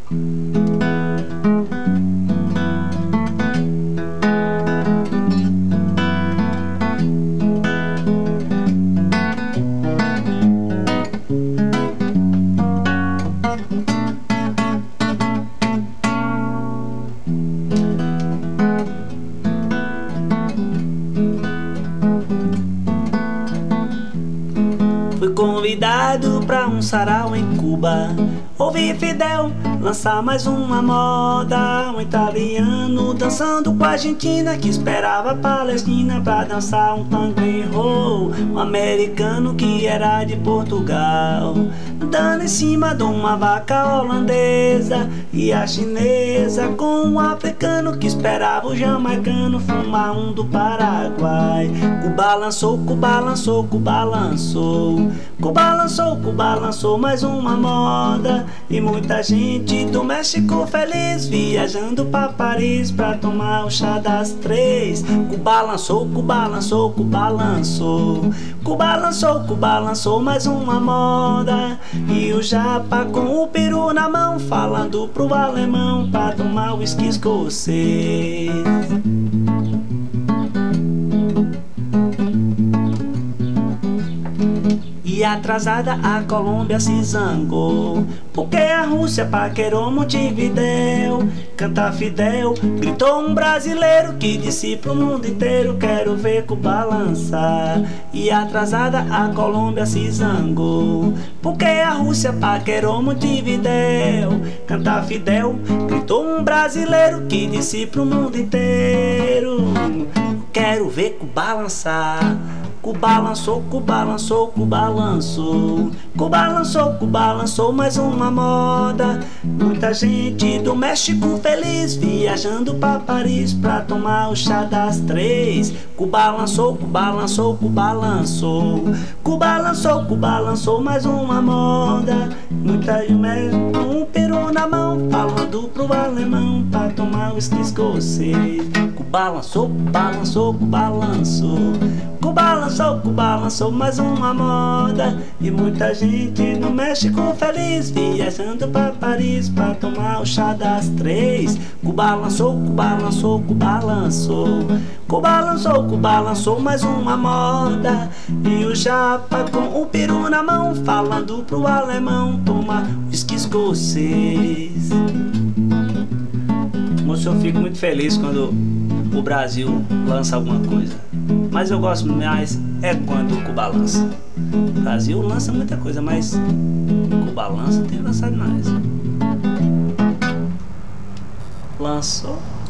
Fui convidado pra um sarau em Cuba. Ouvi Fidel lançar mais uma moda. Um italiano dançando com a Argentina, que esperava a Palestina pra dançar um tango em roll. Um americano que era de Portugal, dando em cima de uma vaca holandesa. E a chinesa com um africano que esperava o jamaicano fumar um do Paraguai. Cuba lançou, Cuba lançou, Cuba lançou. Cuba lançou, Cuba lançou mais uma moda. E muita gente do México feliz, viajando pra Paris pra tomar o chá das 3. Cuba lançou, Cuba lançou, Cuba lançou. Cuba lançou, Cuba lançou mais uma moda. E o japa com o peru na mão, falando pro alemão pra tomar o uísque escocês. E atrasada a Colômbia se zangou, porque a Rússia paquerou Montevidéu. Canta Fidel, gritou um brasileiro que disse pro mundo inteiro: quero ver Cuba lançar. E atrasada a Colômbia se zangou, porque a Rússia paquerou Montevidéu. Canta Fidel, gritou um brasileiro que disse pro mundo inteiro: quero ver Cuba lançar. Cuba lançou, Cuba lançou, Cuba lançou. Cuba lançou, Cuba lançou mais uma moda. Muita gente do México feliz, viajando pra Paris pra tomar o chá das 3. Cuba lançou, Cuba lançou, Cuba lançou. Cuba lançou, Cuba lançou mais uma moda. Muita gente com um peru na mão, falando pro alemão pra tomar o uísque escocês. Cuba lançou, Cuba lançou, Cuba lançou. Cuba lançou, Cuba lançou mais uma moda. E muita gente no México feliz, viajando pra Paris pra tomar o chá das 3. Cuba lançou, Cuba lançou, Cuba lançou. Cuba lançou, Cuba lançou mais uma moda. E o japa com o peru na mão, falando pro alemão tomar uísque escocês. Moço, eu fico muito feliz quando o Brasil lança alguma coisa, mas eu gosto mais é quando o Cuba lança. O Brasil lança muita coisa, mas Cuba lança tem lançado mais. Lançou.